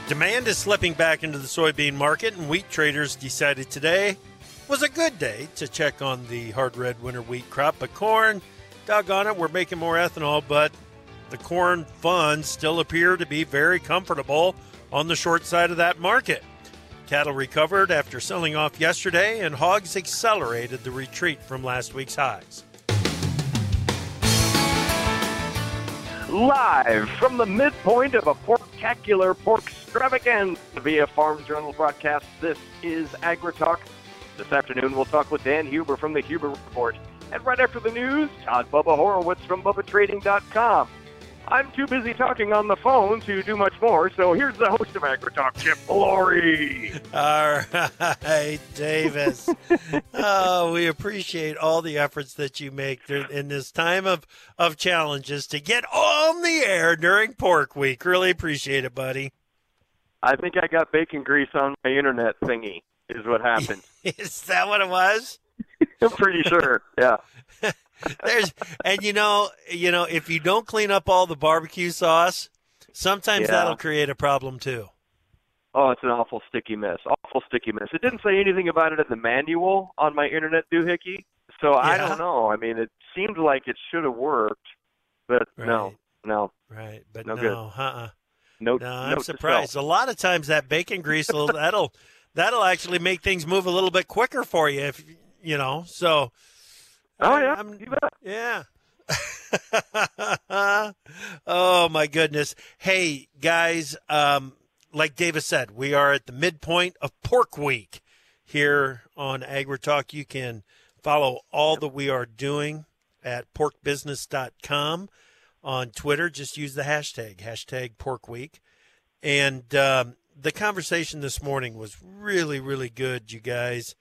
Demand is slipping back into the soybean market, and wheat traders decided today was a good day to check on the hard red winter wheat crop. But corn, doggone it, we're making more ethanol, but the corn funds still appear to be very comfortable on the short side of that market. Cattle recovered after selling off yesterday, and hogs accelerated the retreat from last week's highs. Live from the midpoint of a porktacular pork extravaganza via Farm Journal broadcast, this is AgriTalk. This afternoon, we'll talk with Dan Huber from the Huber Report. And right after the news, Todd Bubba Horowitz from BubbaTrading.com. I'm too busy talking on the phone to do much more, so here's the host of AgriTalk, Chip Flory. All right, Davis. Oh, we appreciate all the efforts that you make in this time of challenges to get on the air during Pork Week. Really appreciate it, buddy. I think I got bacon grease on my internet thingy, is what happened. Is that what it was? I'm pretty sure, yeah. And you know, if you don't clean up all the barbecue sauce, sometimes that'll create a problem too. Oh, it's an awful sticky mess. It didn't say anything about it in the manual on my internet doohickey, so I don't know. I mean, it seemed like it should have worked, but no. Right, but no. Good. No, I'm surprised. A lot of times that bacon grease that'll actually make things move a little bit quicker for you, if you know. So. Oh, yeah, you bet. Yeah. Oh, my goodness. Hey, guys, like Davis said, we are at the midpoint of Pork Week here on AgriTalk. You can follow all that we are doing at porkbusiness.com on Twitter. Just use the hashtag #PorkWeek. And the conversation this morning was really, really good, you guys.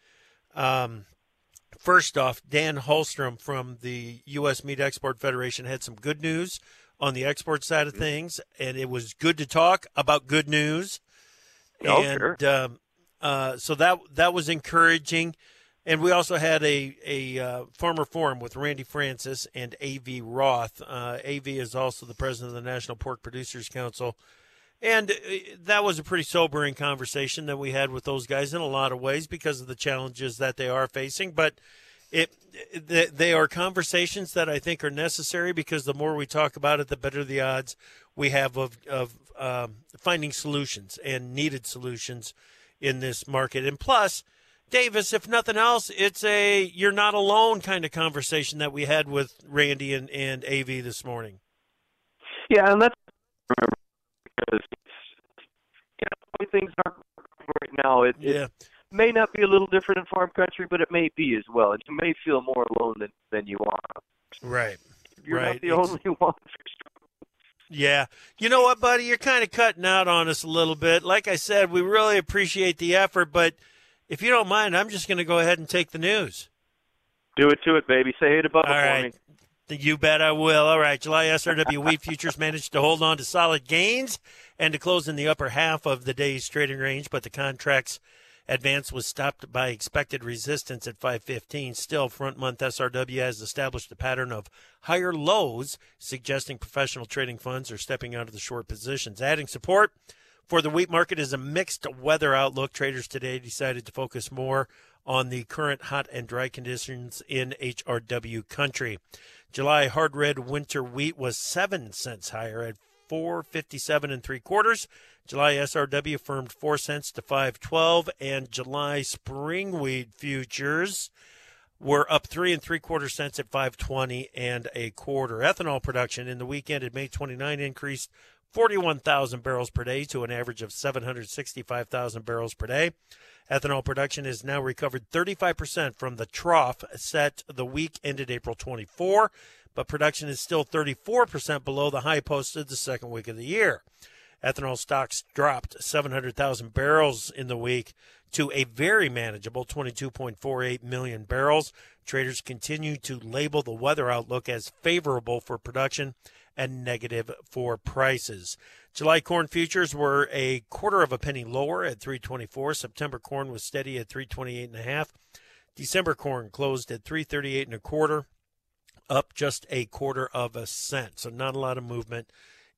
First off, Dan Holstrom from the U.S. Meat Export Federation had some good news on the export side of things, and it was good to talk about good news. Sure. So that was encouraging. And we also had a farmer forum with Randy Francis and A.V. Roth. A.V. is also the president of the National Pork Producers Council. And that was a pretty sobering conversation that we had with those guys in a lot of ways because of the challenges that they are facing. But they are conversations that I think are necessary because the more we talk about it, the better the odds we have of finding solutions and needed solutions in this market. And plus, Davis, if nothing else, it's a you're not alone kind of conversation that we had with Randy and AV this morning. Yeah, and that's because things aren't right now. It may not be a little different in farm country, but it may be as well. And you may feel more alone than you are. Right. You're not the only one. Yeah. You know what, buddy? You're kind of cutting out on us a little bit. Like I said, we really appreciate the effort, but if you don't mind, I'm just going to go ahead and take the news. Do it to it, baby. Say hey to Bubba for me. You bet I will. All right, July SRW wheat futures managed to hold on to solid gains and to close in the upper half of the day's trading range, but the contract's advance was stopped by expected resistance at 515. Still, front-month SRW has established a pattern of higher lows, suggesting professional trading funds are stepping out of the short positions. Adding support for the wheat market is a mixed weather outlook. Traders today decided to focus more on the current hot and dry conditions in HRW country. July hard red winter wheat was 7 cents higher at $4.57 3/4. July SRW firmed 4 cents to $5.12, and July spring wheat futures were up 3 3/4 cents at $5.20 1/4. Ethanol production in the week ended May 29 increased 41,000 barrels per day to an average of 765,000 barrels per day. Ethanol production has now recovered 35% from the trough set the week ended April 24, but production is still 34% below the high posted the second week of the year. Ethanol stocks dropped 700,000 barrels in the week to a very manageable 22.48 million barrels. Traders continue to label the weather outlook as favorable for production and negative for prices. July corn futures were a 1/4 penny lower at $3.24. September corn was steady at $3.28 1/2. December corn closed at $3.38 1/4, up just a 1/4 cent. So not a lot of movement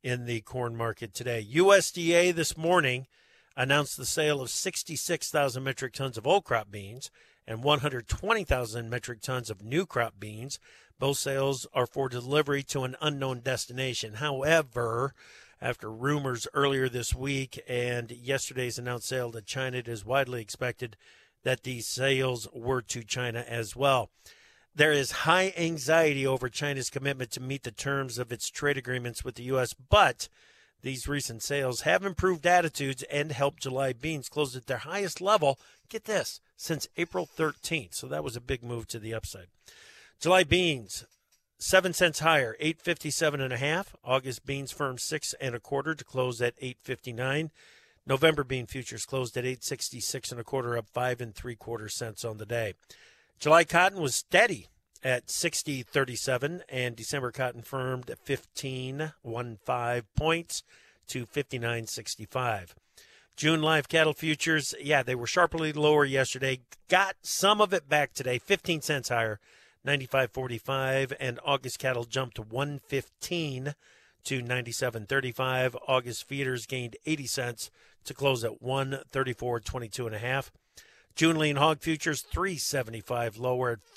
in the corn market today. USDA this morning announced the sale of 66,000 metric tons of old crop beans and 120,000 metric tons of new crop beans. Both sales are for delivery to an unknown destination. However, after rumors earlier this week and yesterday's announced sale to China, it is widely expected that these sales were to China as well. There is high anxiety over China's commitment to meet the terms of its trade agreements with the U.S., but these recent sales have improved attitudes and helped July beans close at their highest level, get this, since April 13th. So that was a big move to the upside. July beans, 7 cents higher, $8.57.5. August beans firm 6 1/4 to close at $8.59. November bean futures closed at $8.66 1/4, up 5 3/4 cents on the day. July cotton was steady at $60.37, and December cotton firmed at 15.15 points to $59.65. June live cattle futures, they were sharply lower yesterday. Got some of it back today, 15 cents higher, 95.45, and August cattle jumped to 115 to 97.35. August feeders gained 80 cents to close at 134.22.5. June lean hog futures, $3.75 lower at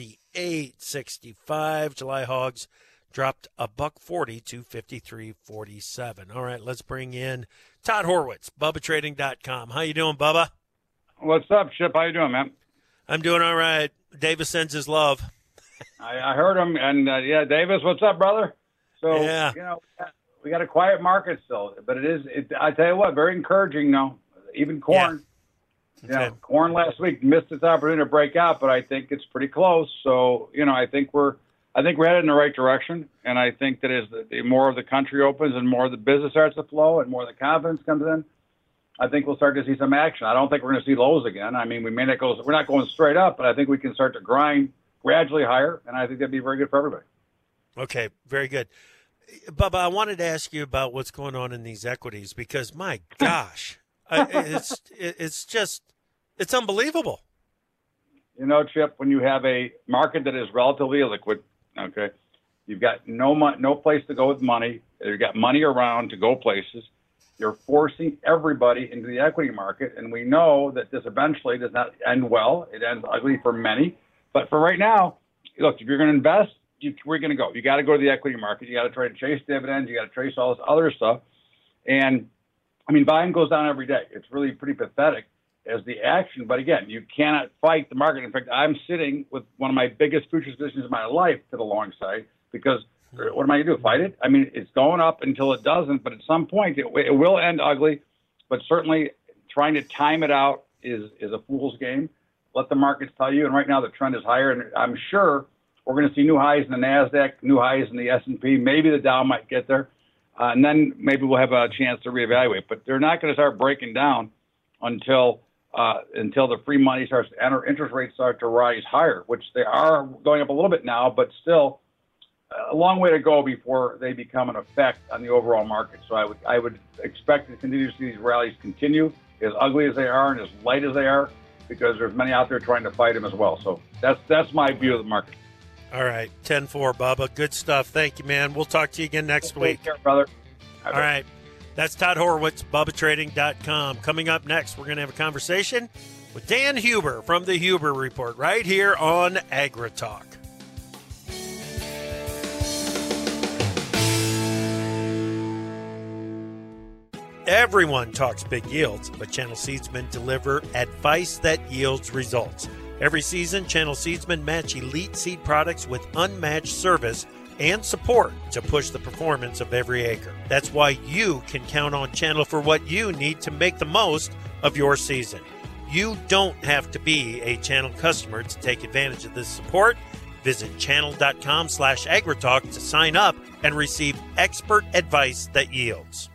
$48.65. July hogs dropped $1.40 to $53.47. All right, let's bring in Todd Horwitz, BubbaTrading.com. How you doing, Bubba? What's up, Chip? How you doing, man? I'm doing all right. Davis sends his love. I heard him, and Davis, what's up, brother? So, we got a quiet market still, but I tell you what, very encouraging, though. Even corn. Yeah. Okay. Corn last week missed its opportunity to break out, but I think it's pretty close. So, I think we're headed in the right direction, and I think that as the more of the country opens and more of the business starts to flow and more of the confidence comes in, I think we'll start to see some action. I don't think we're going to see lows again. I mean, we're not going straight up, but I think we can start to grind gradually higher, and I think that'd be very good for everybody. Okay, very good. Bubba, I wanted to ask you about what's going on in these equities because, my gosh, it's unbelievable. Chip, when you have a market that is relatively illiquid, okay, you've got no place to go with money. You've got money around to go places. You're forcing everybody into the equity market, and we know that this eventually does not end well. It ends ugly for many. But for right now, look, if you're going to invest, we're going to go. You got to go to the equity market. You got to try to chase dividends. You got to chase all this other stuff. And, volume goes down every day. It's really pretty pathetic as the action. But again, you cannot fight the market. In fact, I'm sitting with one of my biggest futures positions of my life to the long side because what am I going to do? Fight it? It's going up until it doesn't. But at some point, it will end ugly. But certainly trying to time it out is a fool's game. Let the markets tell you. And right now the trend is higher. And I'm sure we're going to see new highs in the NASDAQ, new highs in the S&P. Maybe the Dow might get there. And then maybe we'll have a chance to reevaluate. But they're not going to start breaking down until the free money starts to enter, interest rates start to rise higher, which they are going up a little bit now, but still a long way to go before they become an effect on the overall market. So I would expect to continue to see these rallies continue, as ugly as they are and as light as they are, because there's many out there trying to fight them as well. So that's my view of the market. All right, 10-4, Bubba. Good stuff. Thank you, man. We'll talk to you again next week. Take care, brother. All right. That's Todd Horwitz, BubbaTrading.com. Coming up next, we're going to have a conversation with Dan Huber from the Huber Report right here on AgriTalk. Everyone talks big yields, but Channel Seedsmen deliver advice that yields results. Every season, Channel Seedsmen match elite seed products with unmatched service and support to push the performance of every acre. That's why you can count on Channel for what you need to make the most of your season. You don't have to be a Channel customer to take advantage of this support. Visit channel.com/agritalk to sign up and receive expert advice that yields.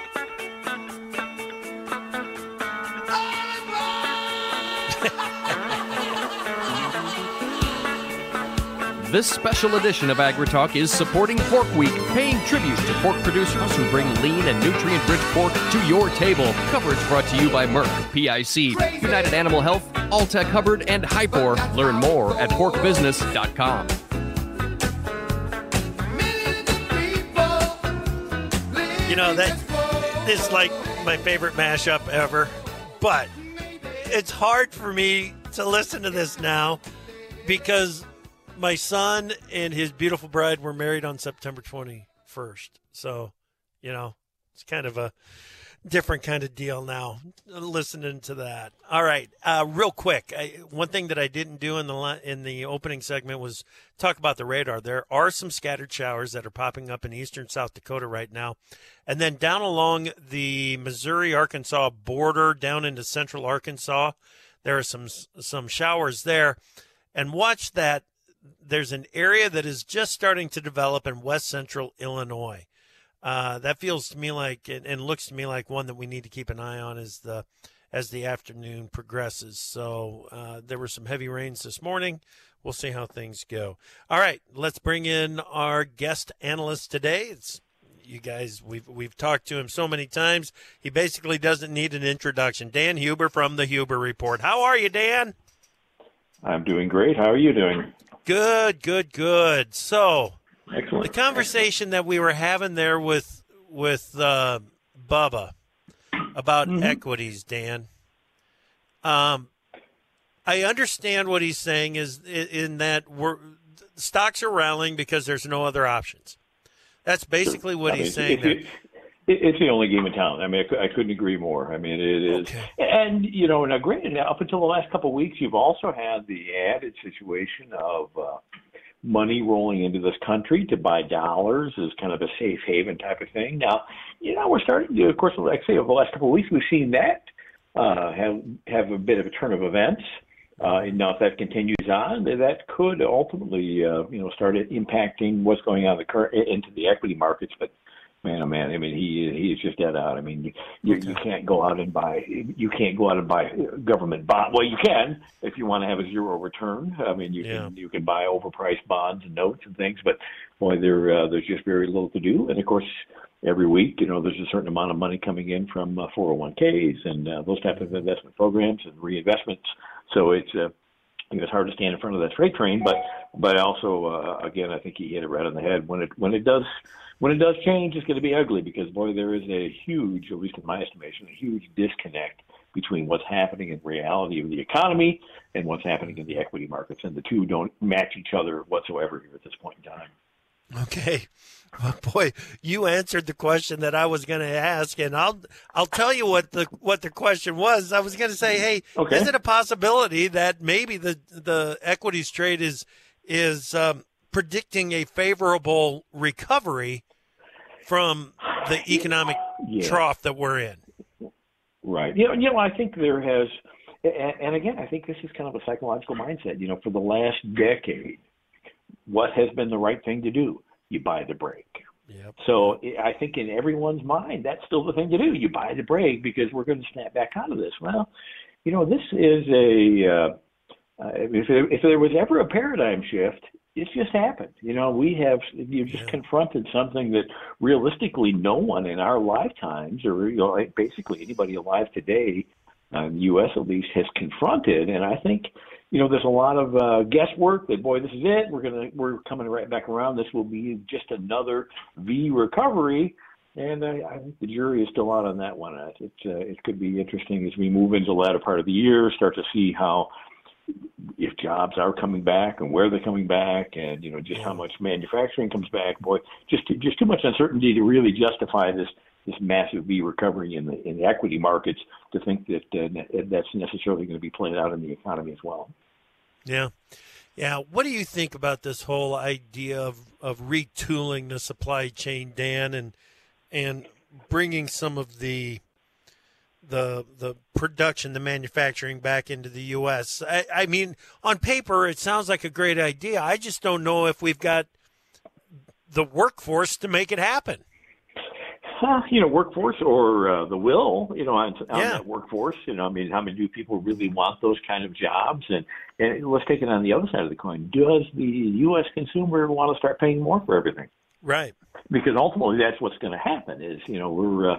This special edition of AgriTalk is supporting Pork Week, paying tribute to pork producers who bring lean and nutrient-rich pork to your table. Coverage brought to you by Merck, PIC, United Animal Health, Alltech Hubbard, and Hypor. Learn more at porkbusiness.com. You know, that is like my favorite mashup ever. But it's hard for me to listen to this now because my son and his beautiful bride were married on September 21st. So, you know, it's kind of a different kind of deal now, listening to that. All right, real quick, one thing that I didn't do in the opening segment was talk about the radar. There are some scattered showers that are popping up in eastern South Dakota right now. And then down along the Missouri-Arkansas border, down into central Arkansas, there are some showers there. And watch that. There's an area that is just starting to develop in west central Illinois. That feels to me like, and looks to me like one that we need to keep an eye on as the afternoon progresses. So there were some heavy rains this morning. We'll see how things go. All right, let's bring in our guest analyst today. It's you guys. We've talked to him so many times. He basically doesn't need an introduction. Dan Huber from the Huber Report. How are you, Dan? I'm doing great. How are you doing? Good. So. Excellent. The conversation that we were having there with Bubba about equities, Dan. I understand what he's saying is in that stocks are rallying because there's no other options. That's basically what he's saying there. It's the only game in town. I mean, I couldn't agree more. I mean, it is. Okay. And, you know, now granted, up until the last couple of weeks, you've also had the added situation of money rolling into this country to buy dollars as kind of a safe haven type of thing. Now, you know, we're starting to, of course, like I say, over the last couple of weeks, we've seen that have a bit of a turn of events. And now if that continues on, that could ultimately, start impacting what's going on into the equity markets. But man, oh man, I mean, he is just dead out. I mean, you can't go out and buy government bond. Well, you can if you want to have a zero return. I mean, you can buy overpriced bonds and notes and things, but boy, there's just very little to do. And of course, every week, you know, there's a certain amount of money coming in from 401ks and those type of investment programs and reinvestments. So it's hard to stand in front of that freight train, but also again, I think he hit it right on the head. When it does change, it's going to be ugly because boy, there is a huge, at least in my estimation, a huge disconnect between what's happening in reality of the economy and what's happening in the equity markets, and the two don't match each other whatsoever here at this point in time. Okay. Well, boy, you answered the question that I was going to ask, and I'll tell you what the question was. I was going to say, hey, Is it a possibility that maybe the equities trade is predicting a favorable recovery from the economic trough that we're in? Right. You know, I think there has, and again, I think this is kind of a psychological mindset. You know, for the last decade, what has been the right thing to do? You buy the break. Yep. So I think in everyone's mind, that's still the thing to do. You buy the break because we're going to snap back out of this. Well, you know, this is if there was ever a paradigm shift, it's just happened. You know, you've just confronted something that realistically no one in our lifetimes, or basically anybody alive today, in the U.S. at least, has confronted. And I think, you know, there's a lot of guesswork that, boy, this is it. We're coming right back around. This will be just another V recovery. And I think the jury is still out on that one. It could be interesting as we move into the latter part of the year, start to see if jobs are coming back and where they're coming back, and you know just how much manufacturing comes back. Boy, just too much uncertainty to really justify this massive V recovery in the equity markets to think that that's necessarily going to be played out in the economy as well. Yeah. What do you think about this whole idea of retooling the supply chain, Dan, and bringing some of the production, the manufacturing back into the U.S.? I mean, on paper, it sounds like a great idea. I just don't know if we've got the workforce to make it happen. Workforce or the will, on that workforce. I mean, how many people really want those kind of jobs? And let's take it on the other side of the coin. Does the U.S. consumer want to start paying more for everything? Right. Because ultimately that's what's going to happen is,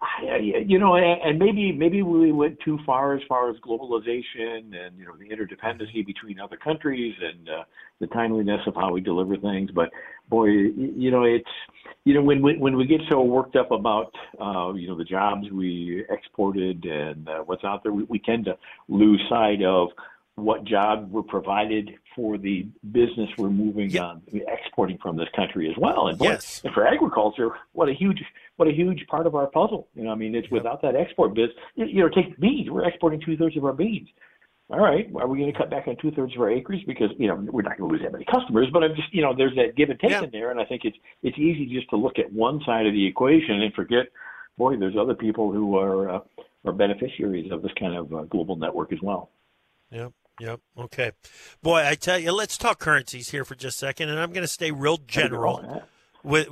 And maybe we went too far as globalization and the interdependency between other countries and the timeliness of how we deliver things. But boy, it's when we get so worked up about the jobs we exported and what's out there, we tend to lose sight of what jobs were provided for the business we're moving on, exporting from this country as well. And boy, and for agriculture, what a huge part of our puzzle. It's without that export business. Take beans. We're exporting 2/3 of our beans. All right, are we going to cut back on 2/3 of our acres because we're not going to lose that many customers? But I'm just there's that give and take in there, and I think it's easy just to look at one side of the equation and forget, boy, there's other people who are beneficiaries of this kind of global network as well. Yep. Okay. Boy, I tell you, let's talk currencies here for just a second, and I'm going to stay real general with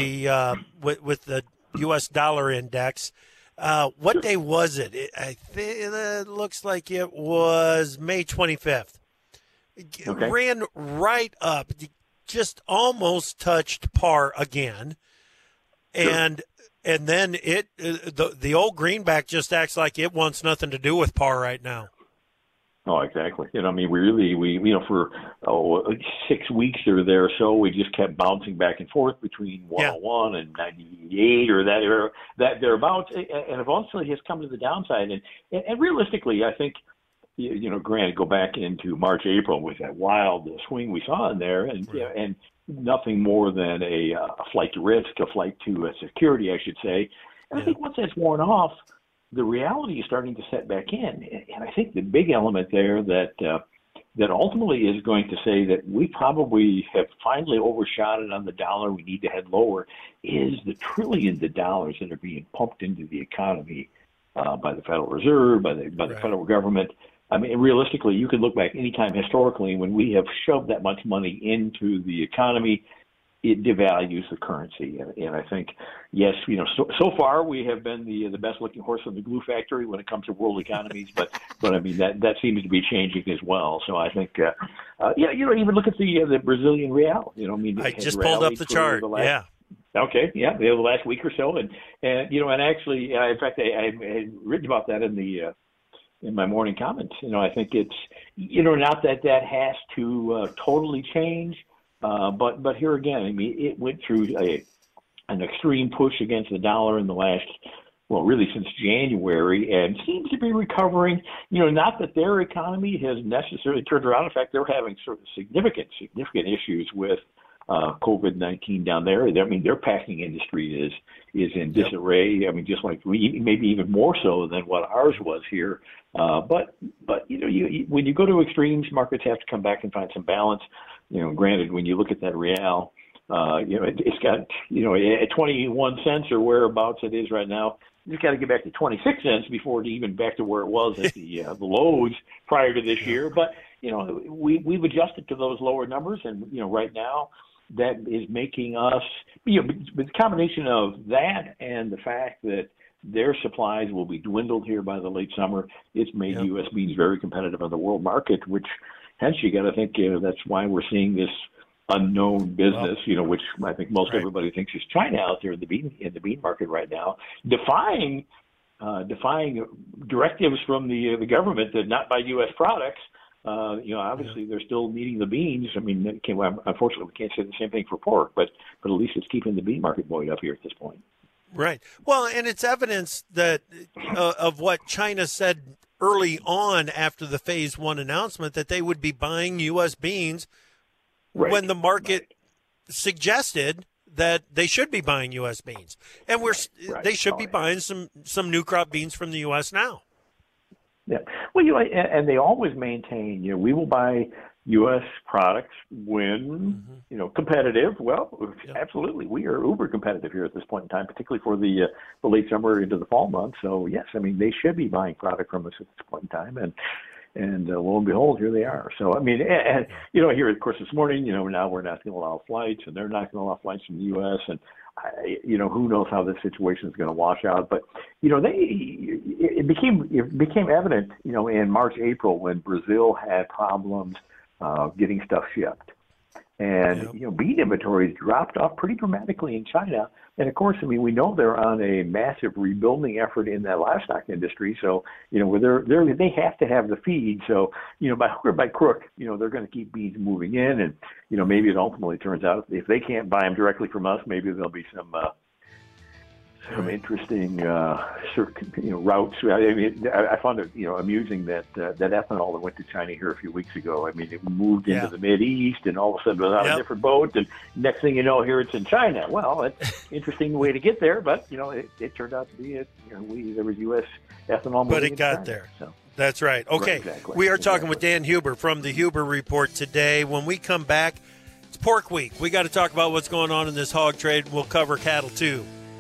the U.S. dollar index. What day was it? I think it looks like it was May 25th. It ran right up, just almost touched par again, and then the old greenback just acts like it wants nothing to do with par right now. Oh, exactly. We for 6 weeks or so, we just kept bouncing back and forth between 101 and 98 or that era, that thereabouts, and eventually has come to the downside. And realistically, I think, granted, go back into March, April with that wild swing we saw in there, and nothing more than a flight to risk, a flight to security, I should say. And I think once that's worn off, the reality is starting to set back in. And I think the big element there that ultimately is going to say that we probably have finally overshot it on the dollar, we need to head lower, is the trillions of dollars that are being pumped into the economy by the Federal Reserve, by the federal government. Realistically, you could look back any time historically when we have shoved that much money into the economy, it devalues the currency. And I think, yes, so far we have been the best looking horse in the glue factory when it comes to world economies, but that seems to be changing as well. So I think, even look at the Brazilian real. I just pulled up the chart. Okay, the last week or so, and actually, in fact, I had written about that in my morning comments. I think it's not that has to totally change. But here again, it went through an extreme push against the dollar in the last, really since January, and seems to be recovering. Not that their economy has necessarily turned around. In fact, they're having sort of significant issues with COVID-19 down there. Their packing industry is in disarray. Just like maybe even more so than what ours was here. But when you go to extremes, markets have to come back and find some balance. Granted, when you look at that real, it's got, at 21 cents or whereabouts it is right now, you got to get back to 26 cents before it even back to where it was at the lows prior to this year. But, we've adjusted to those lower numbers. And, right now that is making us, the combination of that and the fact that their supplies will be dwindled here by the late summer, it's made U.S. beans very competitive on the world market, which hence you got to think that's why we're seeing this unknown business, which I think most everybody thinks is China out there in the bean market right now, defying directives from the government that not buy U.S. products. Obviously they're still needing the beans. Unfortunately, we can't say the same thing for pork, but at least it's keeping the bean market buoyed up here at this point. Right. Well, and it's evidence that of what China said early on after the Phase 1 announcement that they would be buying U.S. beans when the market suggested that they should be buying U.S. beans. And they should be buying some new crop beans from the U.S. now. Yeah. Well, and they always maintain, we will buy U.S. products when, competitive. Well, absolutely. We are uber competitive here at this point in time, particularly for the late summer into the fall months. So, yes, they should be buying product from us at this point in time. And lo and behold, here they are. So, here, of course, this morning, now we're not going to allow flights, and they're not going to allow flights from the U.S., and who knows how this situation is going to wash out. But, it became evident, in March, April, when Brazil had problems getting stuff shipped. And, beef inventories dropped off pretty dramatically in China. And, of course, we know they're on a massive rebuilding effort in that livestock industry. So, where they have to have the feed. So, by hook or by crook, they're going to keep beans moving in. And, maybe it ultimately turns out if they can't buy them directly from us, maybe there'll be some interesting routes. I found it amusing that that ethanol that went to China here a few weeks ago. It moved into the Mideast, and all of a sudden it was on a different boat, and next thing you know, here it's in China. Well, it's an interesting way to get there, but it turned out to be there was U.S. ethanol, but it got there. So. That's right. Okay, right, exactly. We are talking with Dan Huber from the Huber Report today. When we come back, it's Pork Week. We got to talk about what's going on in this hog trade. We'll cover cattle too.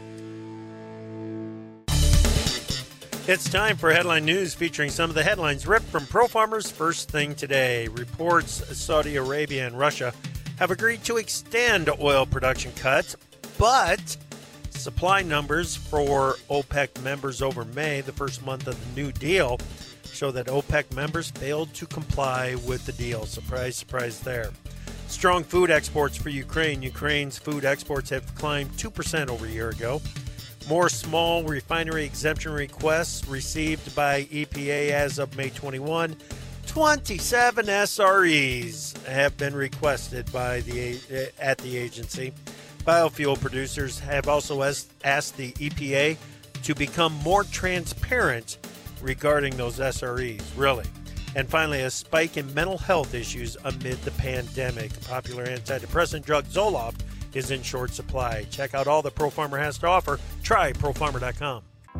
It's time for Headline News, featuring some of the headlines ripped from ProFarmers First Thing Today. Reports Saudi Arabia and Russia have agreed to extend oil production cuts, but supply numbers for OPEC members over May, the first month of the new deal, show that OPEC members failed to comply with the deal. Surprise, surprise there. Strong food exports for Ukraine. Ukraine's food exports have climbed 2% over a year ago. More small refinery exemption requests received by EPA as of May 21. 27 SREs have been requested by at the agency. Biofuel producers have also asked the EPA to become more transparent regarding those SREs. Really. And finally, a spike in mental health issues amid the pandemic. Popular antidepressant drug Zoloft is in short supply. Check out all that ProFarmer has to offer. Try ProFarmer.com.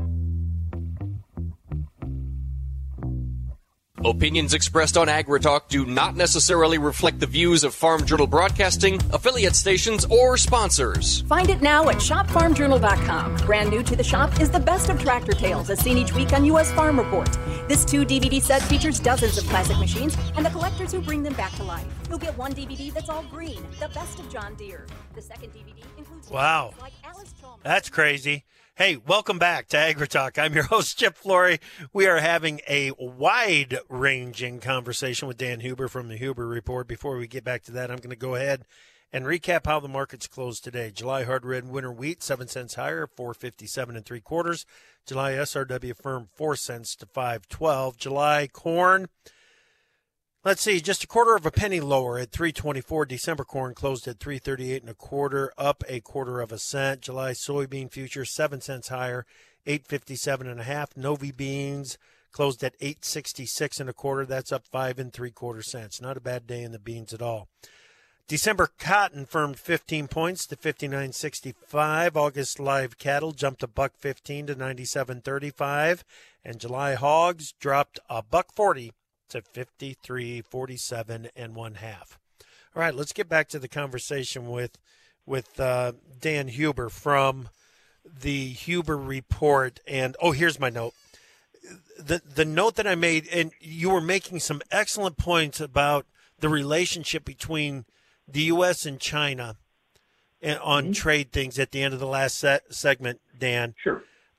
Opinions expressed on AgriTalk do not necessarily reflect the views of Farm Journal Broadcasting, affiliate stations, or sponsors. Find it now at shopfarmjournal.com. Brand new to the shop is the best of tractor tales, as seen each week on U.S. Farm Report. This 2-DVD set features dozens of classic machines and the collectors who bring them back to life. You'll get one DVD that's all green, the best of John Deere. The second DVD includes like Alice Chalmers. That's crazy. Hey, welcome back to AgriTalk. I'm your host, Chip Flory. We are having a wide-ranging conversation with Dan Huber from the Huber Report. Before we get back to that, I'm going to go ahead and recap how the markets closed today. July hard red winter wheat, 7 cents higher, 457 3/4. July SRW firm, 4 cents to 5.12. July corn, let's see, just a quarter of a penny lower at 3.24. December corn closed at 3.38 1/4, up a quarter of a cent. July soybean futures 7 cents higher, 8.57 1/2. Novi beans closed at 8.66 1/4. That's up 5 3/4 cents. Not a bad day in the beans at all. December cotton firmed 15 points to 59.65. August live cattle jumped $1.15 to 97.35, and July hogs dropped $1.40 to 53.47 1/2. All right, let's get back to the conversation with Dan Huber from the Huber Report. And here's my note. The note that I made, and you were making some excellent points about the relationship between the U.S. and China and on trade things at the end of the last segment, Dan. Sure.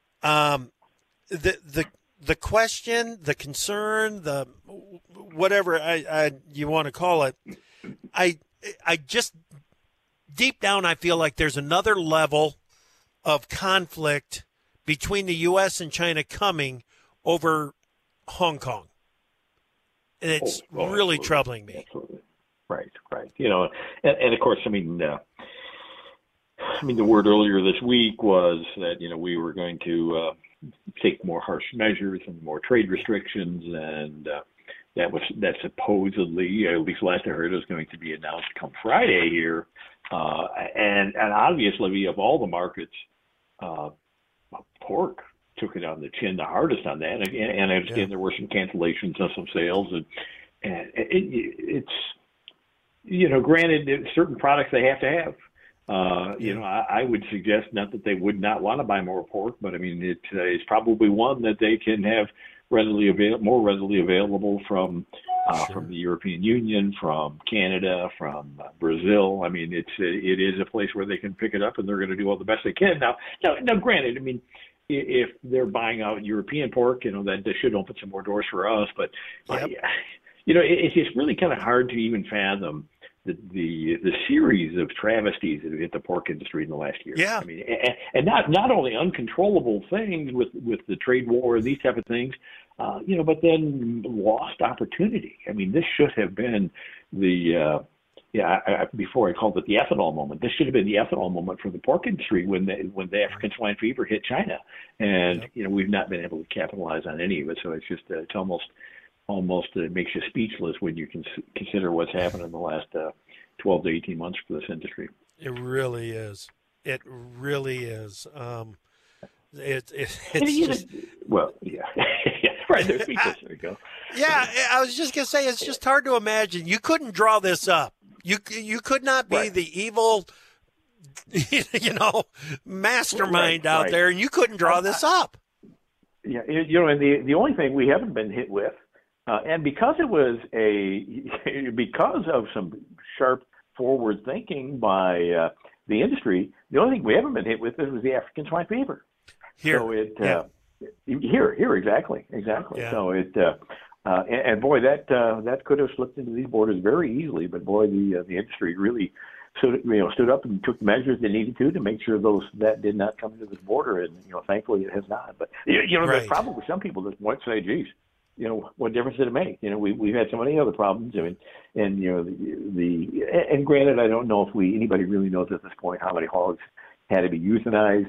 The question, the concern, the whatever you want to call it, I just deep down I feel like there's another level of conflict between the U.S. and China coming over Hong Kong, and it's really troubling me. Absolutely. Right. And of course, the word earlier this week was that we were going to take more harsh measures and more trade restrictions, and that supposedly, at least last I heard, was going to be announced come Friday here. And obviously, of all the markets, pork took it on the chin the hardest on that. And I understand there were some cancellations of some sales, and it's granted, certain products they have to have. I would suggest not that they would not want to buy more pork, but it's probably one that they can have more readily available from the European Union, from Canada, from Brazil. It is a place where they can pick it up, and they're going to do all the best they can. Now, granted, if they're buying out European pork, that should open some more doors for us. But it's just really kind of hard to even fathom the series of travesties that have hit the pork industry in the last year. Yeah. I mean, and not only uncontrollable things with the trade war and these type of things, but then lost opportunity. I mean, this should have been before I called it the ethanol moment. This should have been the ethanol moment for the pork industry when the African swine fever hit China, and we've not been able to capitalize on any of it. So it's just it's almost makes you speechless when you consider what's happened in the last 12 to 18 months for this industry. It really is. It really is. It's just, well, yeah. Yeah, right. There's speechless. There you go. Yeah, I was just gonna say it's just hard to imagine. You couldn't draw this up. You could not be the evil, mastermind out there, and you couldn't draw this up. Yeah, and the only thing we haven't been hit with, and because of some sharp forward thinking by the industry, the only thing we haven't been hit with was the African swine fever. Here, so here exactly. Yeah. So and boy, that could have slipped into these borders very easily. But boy, the industry really stood up and took measures they needed to make sure that did not come into this border, and thankfully it has not. But there's probably some people that might say, "Geez, what difference did it make?" We've had so many other problems. I mean, and and granted, I don't know if anybody really knows at this point how many hogs had to be euthanized.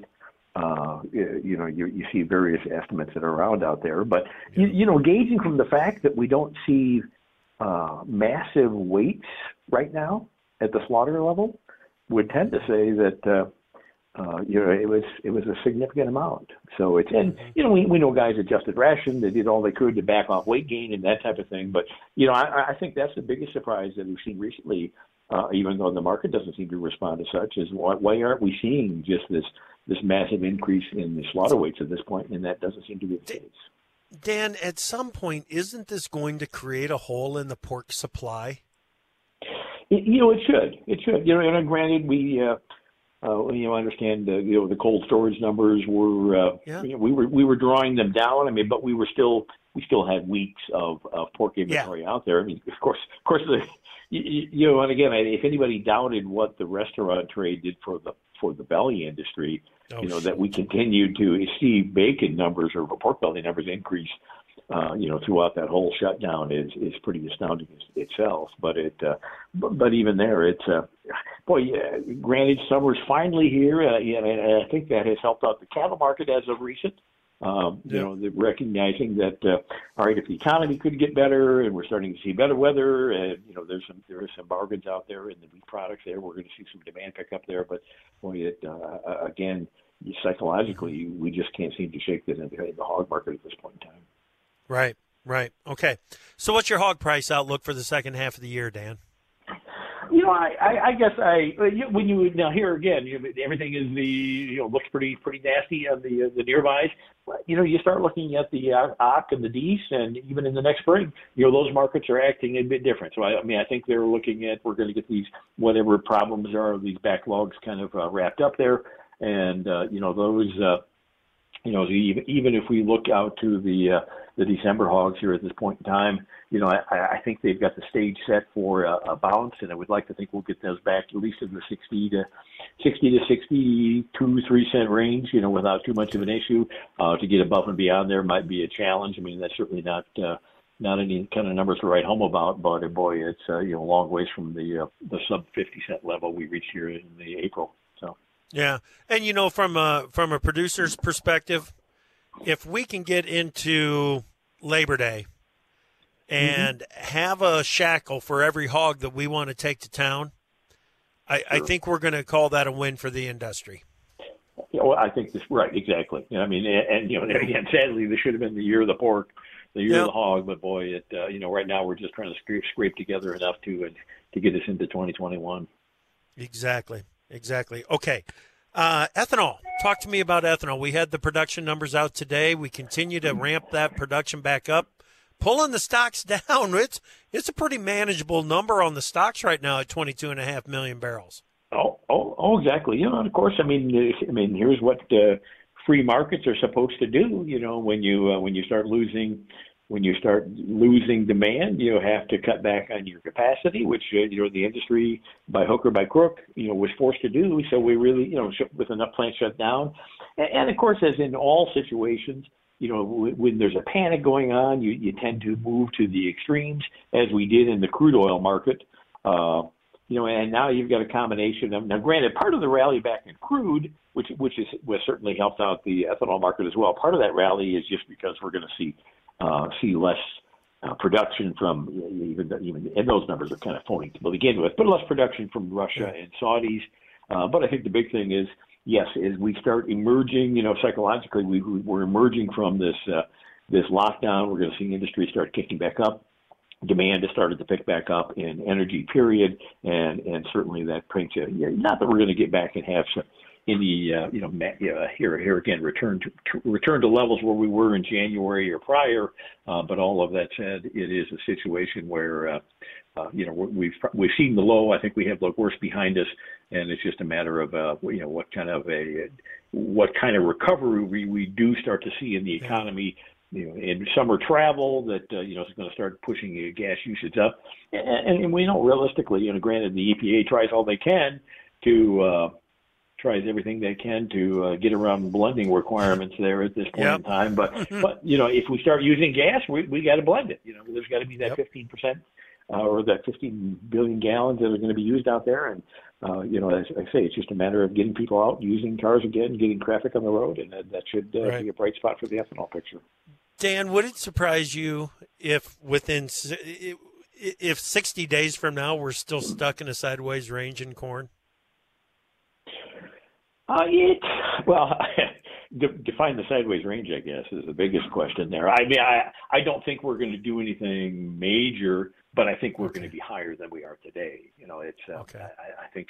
You see various estimates that are around out there, but gauging from the fact that we don't see massive weights right now at the slaughter level, would tend to say that it was a significant amount. So we know guys adjusted ration, they did all they could to back off weight gain and that type of thing. But I think that's the biggest surprise that we've seen recently, even though the market doesn't seem to respond as such, is why aren't we seeing just this massive increase in the slaughter weights at this point, and that doesn't seem to be the case. Dan, at some point, isn't this going to create a hole in the pork supply? It should. And granted, we understand the cold storage numbers were we were drawing them down. I mean, but we still had weeks of pork inventory out there. I mean, of course, and again, if anybody doubted what the restaurant trade did for the belly industry, that we continued to see bacon numbers or pork belly numbers increase, throughout that whole shutdown is pretty astounding itself. But but even there, it's granted, summer's finally here, and I think that has helped out the cattle market as of recent. Recognizing that, all right, if the economy could get better and we're starting to see better weather, and there are some bargains out there in the meat products there, we're going to see some demand pick up there. But boy, again, psychologically, we just can't seem to shake the hog market at this point in time. Right. Okay. So what's your hog price outlook for the second half of the year, Dan? I guess when you now here again, everything is looks pretty nasty on the nearbys. You start looking at the OC and the Dees, and even in the next spring, those markets are acting a bit different. So I think they're looking at we're going to get these whatever problems are, these backlogs kind of wrapped up there, and those. Even if we look out to the December hogs here at this point in time, I think they've got the stage set for a bounce, and I would like to think we'll get those back at least in the 60 to 62, 3 cent range, without too much of an issue. To get above and beyond there might be a challenge. I mean, that's certainly not any kind of numbers to write home about, but boy, it's a long ways from the sub 50 cent level we reached here in the April. So. Yeah, and from a producer's perspective, if we can get into Labor Day and have a shackle for every hog that we want to take to town, I think we're going to call that a win for the industry. Yeah, well, I think that's right, exactly. I mean, and again, sadly, this should have been the year of the pork, the year of the hog, but boy, right now we're just trying to scrape together enough to get us into 2021. Exactly. Okay. Ethanol. Talk to me about ethanol. We had the production numbers out today. We continue to ramp that production back up. Pulling the stocks down. It's a pretty manageable number on the stocks right now at 22.5 million barrels. Oh, exactly. And of course, I mean, here's what free markets are supposed to do. When you start losing when you start losing demand, you have to cut back on your capacity, which the industry by hook or by crook was forced to do. So we really with enough plants shut down, and of course, as in all situations, when there's a panic going on, you tend to move to the extremes, as we did in the crude oil market. And now you've got a combination of, now granted, part of the rally back in crude, which was certainly helped out the ethanol market as well. Part of that rally is just because we're going to see less production from even and those numbers are kind of phony to begin with, but less production from Russia and Saudis. But I think the big thing is, yes, as we start emerging, psychologically, we're emerging from this lockdown. We're going to see industry start kicking back up. Demand has started to pick back up in energy, period, and certainly that brings not that we're going to get back and have any here again return to levels where we were in January or prior, but all of that said, it is a situation where we've seen the low. I think we have the worst behind us, and it's just a matter of what kind of recovery we do start to see in the economy. In summer travel that is going to start pushing gas usage up, and we know realistically, granted the EPA tries all they can to tries everything they can to get around blending requirements there at this point in time. But if we start using gas, we got to blend it. There's got to be that 15% or that 15 billion gallons that are going to be used out there, and as I say, it's just a matter of getting people out using cars again, getting traffic on the road, and that should be a bright spot for the ethanol picture. Dan, would it surprise you if 60 days from now we're still stuck in a sideways range in corn? Define the sideways range, I guess, is the biggest question there. I mean, I don't think we're going to do anything major, but I think we're going to be higher than we are today. I think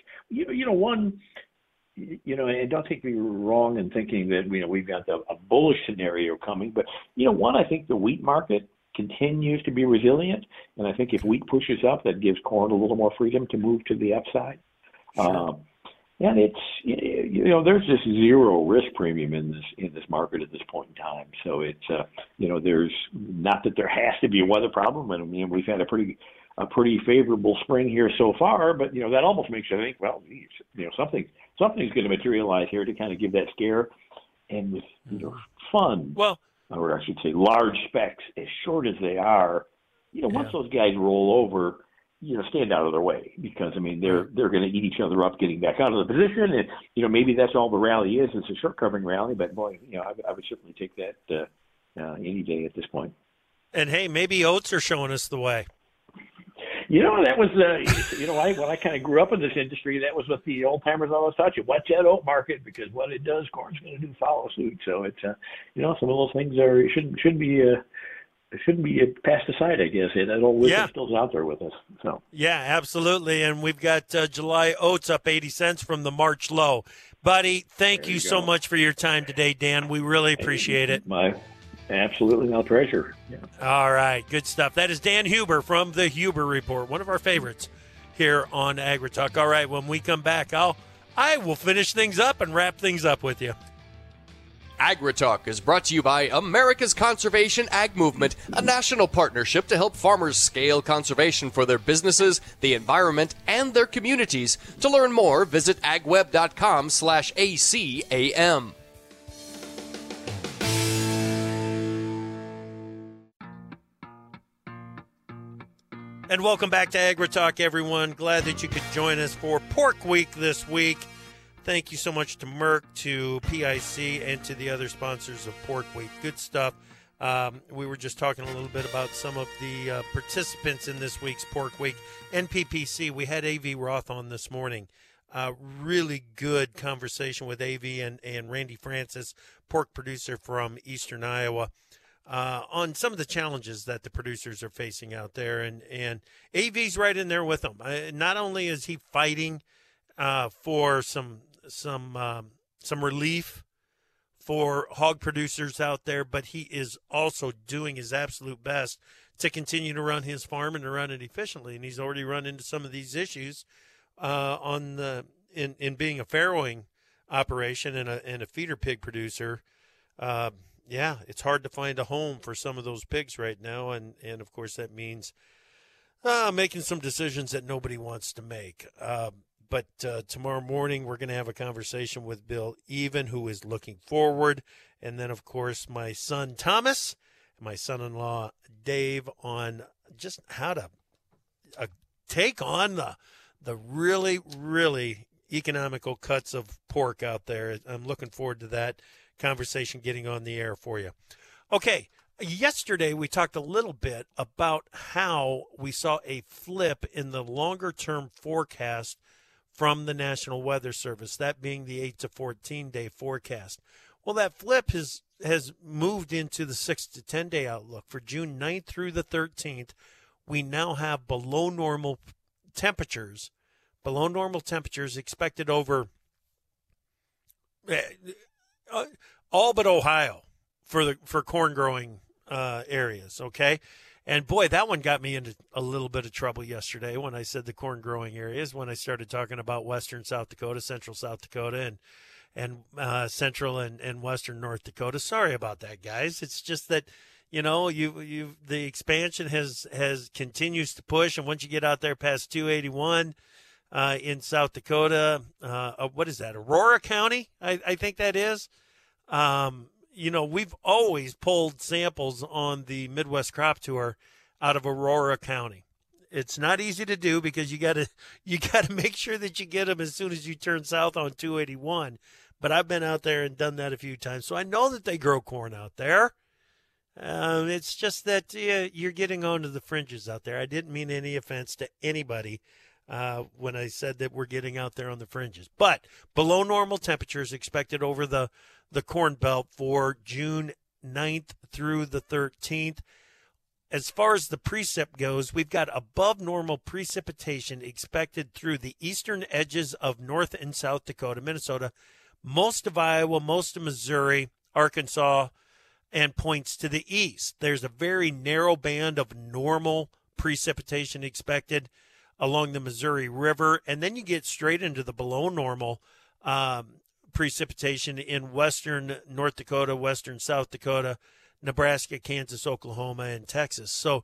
and don't take me wrong in thinking that we've got a bullish scenario coming, but I think the wheat market continues to be resilient, and I think if wheat pushes up, that gives corn a little more freedom to move to the upside. Sure. And it's there's just zero risk premium in this market at this point in time. So it's there's not that there has to be a weather problem, and we've had a pretty favorable spring here so far, but that almost makes you think, well, geez, something's going to materialize here to kind of give that scare, and with fun, or I should say large specs as short as they are, once those guys roll over, stand out of their way, because they're going to eat each other up getting back out of the position, and maybe that's all the rally is. It's a short covering rally, but boy, I would certainly take that any day at this point. And hey, maybe oats are showing us the way. That was when I kind of grew up in this industry, that was what the old timers always taught you: watch that oat market, because what it does, corn's going to do follow suit. So it's some of those things shouldn't be passed aside, I guess. That old wisdom still is out there with us. So yeah, absolutely. And we've got July oats up 80 cents from the March low. Buddy, thank you so much for your time today, Dan. We really appreciate it. Absolutely, my pleasure. Yeah. All right, good stuff. That is Dan Huber from the Huber Report, one of our favorites here on AgriTalk. All right, when we come back, I will finish things up and wrap things up with you. AgriTalk is brought to you by America's Conservation Ag Movement, a national partnership to help farmers scale conservation for their businesses, the environment, and their communities. To learn more, visit agweb.com/ACAM. And welcome back to AgriTalk, everyone. Glad that you could join us for Pork Week this week. Thank you so much to Merck, to PIC, and to the other sponsors of Pork Week. Good stuff. We were just talking a little bit about some of the participants in this week's Pork Week. NPPC, we had A.V. Roth on this morning. Really good conversation with A.V. and Randy Francis, pork producer from Eastern Iowa, on some of the challenges that the producers are facing out there. And A.V.'s right in there with them. Not only is he fighting for some relief for hog producers out there, but he is also doing his absolute best to continue to run his farm and to run it efficiently. And he's already run into some of these issues in being a farrowing operation and a feeder pig producer. it's hard to find a home for some of those pigs right now, and of course that means making some decisions that nobody wants to make. But tomorrow morning we're going to have a conversation with Bill Even, who is looking forward, and then of course my son Thomas and my son-in-law Dave on just how to take on the really, really economical cuts of pork out there. I'm looking forward to that conversation getting on the air for you. Okay, yesterday we talked a little bit about how we saw a flip in the longer-term forecast from the National Weather Service, that being the 8 to 14-day forecast. Well, that flip has moved into the 6 to 10-day outlook. For June 9th through the 13th, we now have below normal temperatures expected over all but Ohio for corn growing areas. Okay, and boy, that one got me into a little bit of trouble yesterday when I said the corn growing areas. When I started talking about western South Dakota, central South Dakota, and central and western North Dakota. Sorry about that, guys. It's just that, the expansion has continues to push, and once you get out there past 281 in South Dakota, what is that? Aurora County, I think that is. We've always pulled samples on the Midwest Crop Tour out of Aurora County. It's not easy to do because you got to make sure that you get them as soon as you turn south on 281. But I've been out there and done that a few times, so I know that they grow corn out there. It's just that you're getting onto the fringes out there. I didn't mean any offense to anybody when I said that we're getting out there on the fringes. But below normal temperatures expected over the Corn Belt for June 9th through the 13th. As far as the precip goes, we've got above normal precipitation expected through the eastern edges of North and South Dakota, Minnesota, most of Iowa, most of Missouri, Arkansas, and points to the east. There's a very narrow band of normal precipitation expected along the Missouri River, and then you get straight into the below normal precipitation in western North Dakota, western South Dakota, Nebraska, Kansas, Oklahoma, and Texas. So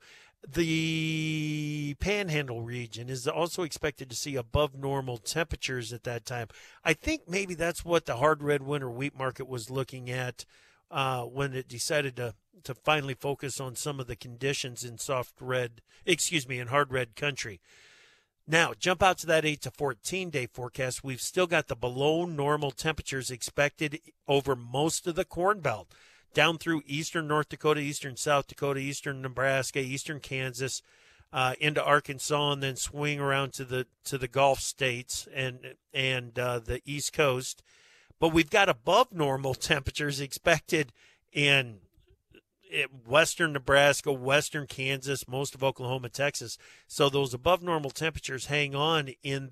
the Panhandle region is also expected to see above normal temperatures at that time. I think maybe that's what the hard red winter wheat market was looking at when it decided to finally focus on some of the conditions in in hard red country. Now, jump out to that 8 to 14-day forecast. We've still got the below normal temperatures expected over most of the Corn Belt, down through eastern North Dakota, eastern South Dakota, eastern Nebraska, eastern Kansas, into Arkansas, and then swing around to the Gulf states and the East Coast. But we've got above normal temperatures expected in western Nebraska, western Kansas, most of Oklahoma, Texas. So those above normal temperatures hang on in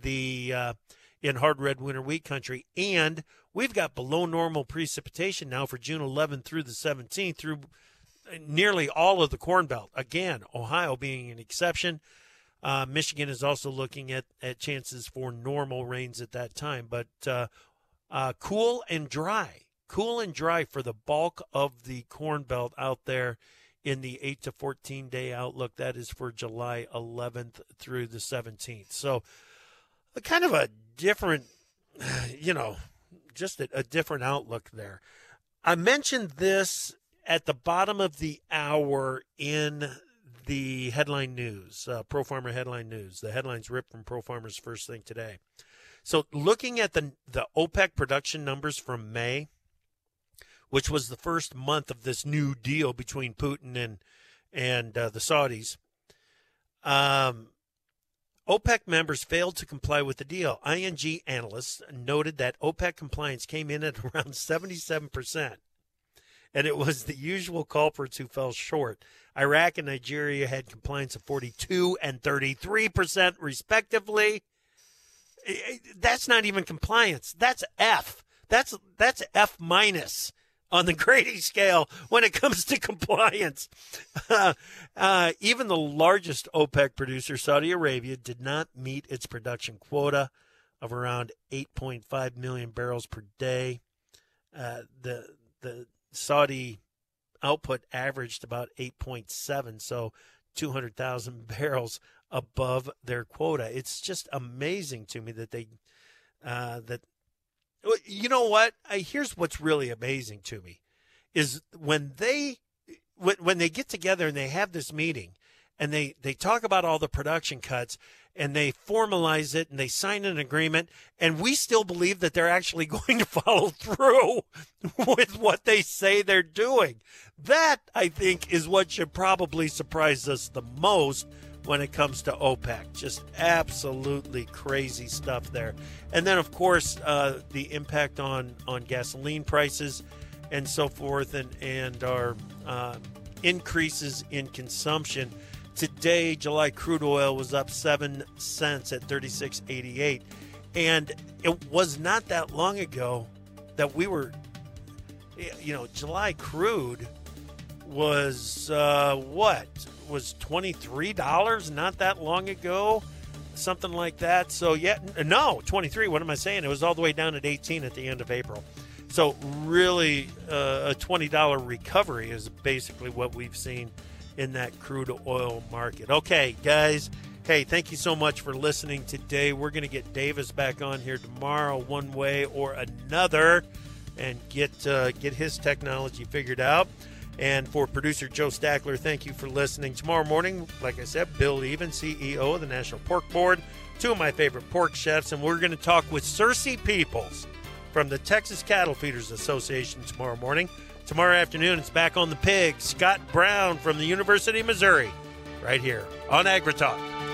hard red winter wheat country. And we've got below normal precipitation now for June 11th through the 17th through nearly all of the Corn Belt. Again, Ohio being an exception. Michigan is also looking at chances for normal rains at that time. But cool and dry for the bulk of the Corn Belt out there in the 8 to 14-day outlook. That is for July 11th through the 17th. So kind of a different, just a different outlook there. I mentioned this at the bottom of the hour in the headline news, Pro Farmer headline news. The headlines ripped from Pro Farmer's first thing today. So looking at the OPEC production numbers from May, which was the first month of this new deal between Putin and the Saudis, OPEC members failed to comply with the deal. ING analysts noted that OPEC compliance came in at around 77%, and it was the usual culprits who fell short. Iraq and Nigeria had compliance of 42% and 33%, respectively. That's not even compliance. That's F. That's F minus on the grading scale when it comes to compliance. Even the largest OPEC producer, Saudi Arabia, did not meet its production quota of around 8.5 million barrels per day. The Saudi output averaged about 8.7, so 200,000 barrels above their quota. It's just amazing to me that they you know what? Here's what's really amazing to me is when they get together and they have this meeting and they talk about all the production cuts and they formalize it and they sign an agreement, and we still believe that they're actually going to follow through with what they say they're doing. That, I think, is what should probably surprise us the most when it comes to OPEC. Just absolutely crazy stuff there. And then, of course, the impact on gasoline prices and so forth, and our increases in consumption. Today, July crude oil was up 7 cents at $36.88. And it was not that long ago that we were, July crude was, was $23 not that long ago? Something like that. So, 23. What am I saying? It was all the way down at 18 at the end of April. So, really, a $20 recovery is basically what we've seen in that crude oil market. Okay, guys. Hey, thank you so much for listening today. We're going to get Davis back on here tomorrow one way or another and get his technology figured out. And for producer Joe Stackler, thank you for listening. Tomorrow morning, like I said, Bill Even, CEO of the National Pork Board, two of my favorite pork chefs, and we're going to talk with Cersei Peoples from the Texas Cattle Feeders Association tomorrow morning. Tomorrow afternoon, it's back on the pig. Scott Brown from the University of Missouri, right here on AgriTalk.